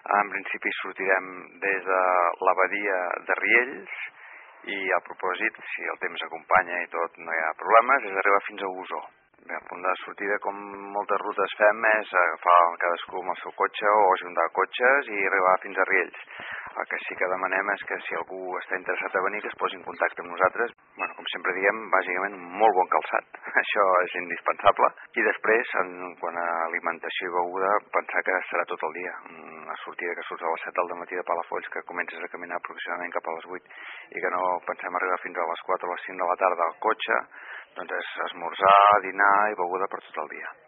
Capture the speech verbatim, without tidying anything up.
En principi sortirem des de l'abadia de Riells i a propòsit, si el temps acompanya i tot no hi ha problemes, és arribar fins a Osor. Bé, el punt de sortida, com moltes rutes fem, és agafar cadascú amb el seu cotxe o ajuntar cotxes i arribar fins a Riells. El que sí que demanem és que si algú està interessat a venir, que es posi en contacte amb nosaltres. Bueno, com sempre diem, bàsicament un molt bon calçat. Això és indispensable. I després, en quant a alimentació i beguda, pensar que serà tot el dia. Una sortida que surts a les set del matí de Palafolls, que comences a caminar aproximadament cap a les vuit i que no pensem arribar fins a les quatre o les cinc de la tarda al cotxe, doncs és esmorzar, dinar i beguda per tot el dia.